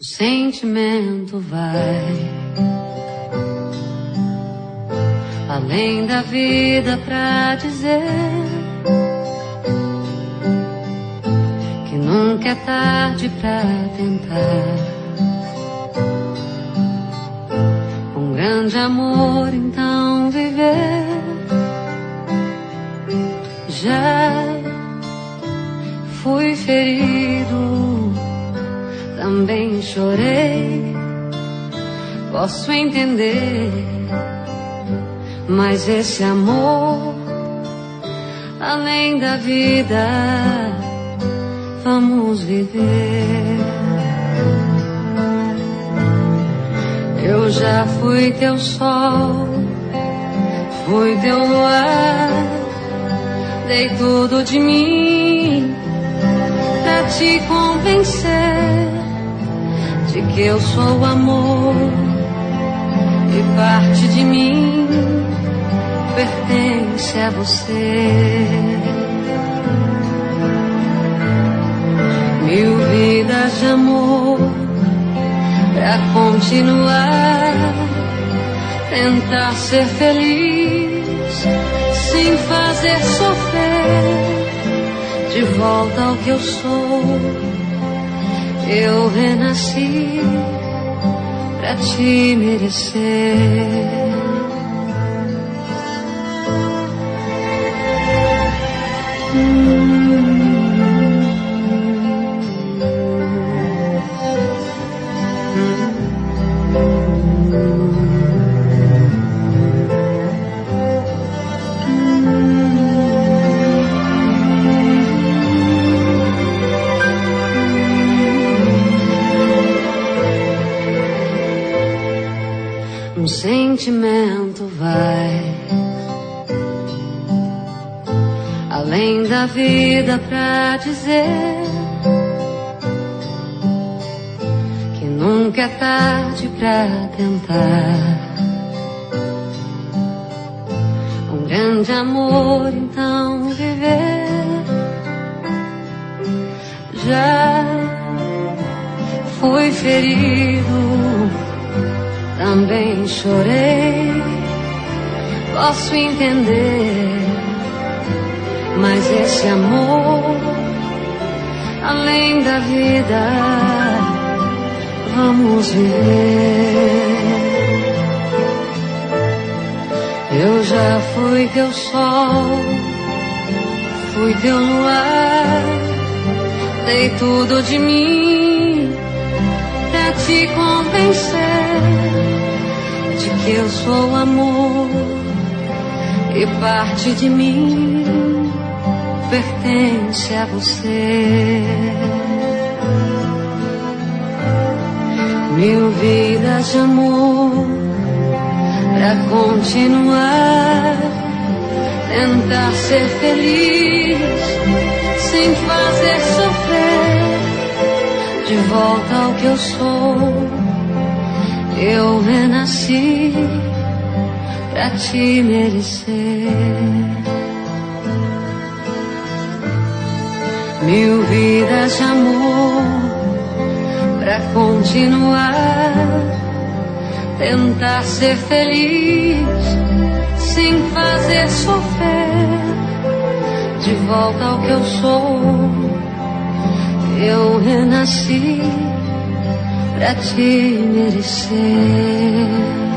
O sentimento vai além da vida pra dizer que nunca é tarde pra tentar um grande amor, então viver. Já fui ferido, também chorei, posso entender, mas esse amor, além da vida, vamos viver. Eu já fui teu sol, fui teu luar, dei tudo de mim pra te convencer de que eu sou o amor e parte de mim pertence a você. Mil vidas de amor pra continuar, tentar ser feliz sem fazer sofrer. De volta ao que eu sou, eu renasci pra te merecer. Um sentimento vai além da vida pra dizer que nunca é tarde pra tentar um grande amor, então viver. Já fui ferido, também chorei, posso entender, mas esse amor, além da vida, vamos viver. Eu já fui teu sol, fui teu luar, dei tudo de mim pra te convencer de que eu sou o amor e parte de mim pertence a você. Mil vidas de amor pra continuar, tentar ser feliz sem fazer sofrer. De volta ao que eu sou, eu renasci pra te merecer. Mil vidas de amor pra continuar, tentar ser feliz sem fazer sofrer. De volta ao que eu sou, eu renasci pra te merecer.